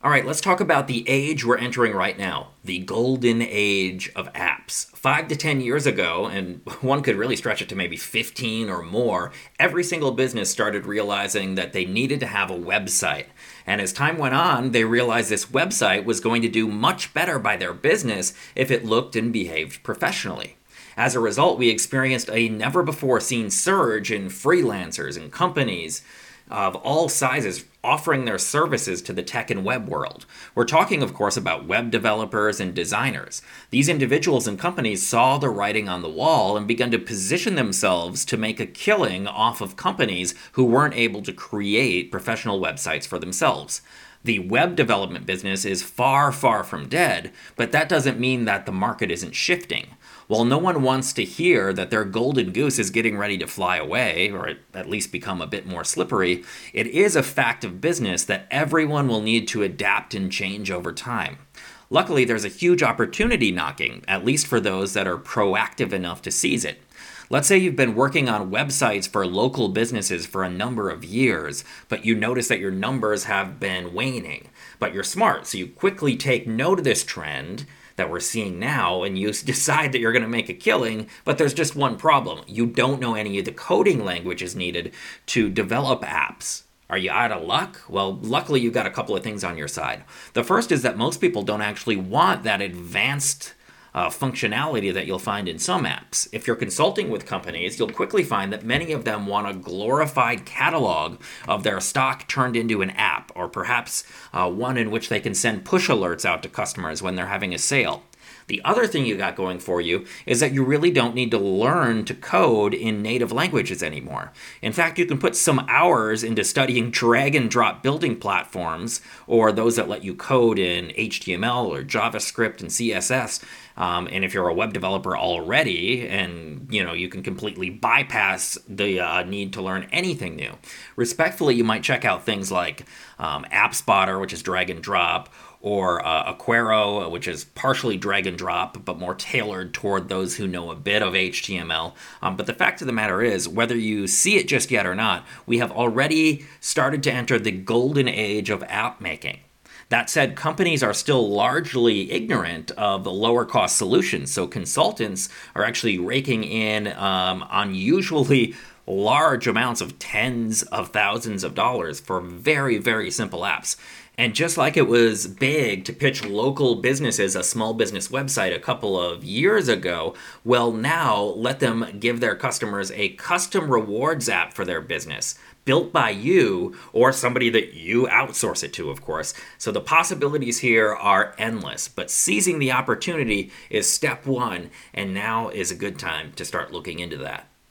All right, let's talk about the age we're entering right now, the golden age of apps. 5 to 10 years ago, and one could really stretch it to maybe 15 or more, every single business started realizing that they needed to have a website. And as time went on, they realized this website was going to do much better by their business if it looked and behaved professionally. As a result, we experienced a never before seen surge in freelancers and companies of all sizes offering their services to the tech and web world. We're talking, of course, about web developers and designers. These individuals and companies saw the writing on the wall and began to position themselves to make a killing off of companies who weren't able to create professional websites for themselves. The web development business is far, far from dead, but that doesn't mean that the market isn't shifting. While no one wants to hear that their golden goose is getting ready to fly away, or at least become a bit more slippery, it is a fact of business that everyone will need to adapt and change over time. Luckily, there's a huge opportunity knocking, at least for those that are proactive enough to seize it. Let's say you've been working on websites for local businesses for a number of years, but you notice that your numbers have been waning. But you're smart, so you quickly take note of this trend that we're seeing now and you decide that you're going to make a killing, but there's just one problem. You don't know any of the coding languages needed to develop apps. Are you out of luck? Well, luckily you got a couple of things on your side. The first is that most people don't actually want that advanced functionality that you'll find in some apps. If you're consulting with companies, you'll quickly find that many of them want a glorified catalog of their stock turned into an app, or perhaps one in which they can send push alerts out to customers when they're having a sale. The other thing you got going for you is that you really don't need to learn to code in native languages anymore. In fact, you can put some hours into studying drag and drop building platforms, or those that let you code in HTML or JavaScript and CSS. And if you're a web developer already, and you can completely bypass the need to learn anything new. Respectfully, you might check out things like AppSpotter, which is drag and drop, or Aquero, which is partially drag and drop, but more tailored toward those who know a bit of HTML. But the fact of the matter is, whether you see it just yet or not, we have already started to enter the golden age of app making. That said, companies are still largely ignorant of the lower cost solutions, so consultants are actually raking in unusually large amounts of tens of thousands of dollars for very, very simple apps. And just like it was big to pitch local businesses a small business website a couple of years ago, well, now let them give their customers a custom rewards app for their business, built by you or somebody that you outsource it to, of course. So the possibilities here are endless, but seizing the opportunity is step one, and now is a good time to start looking into that.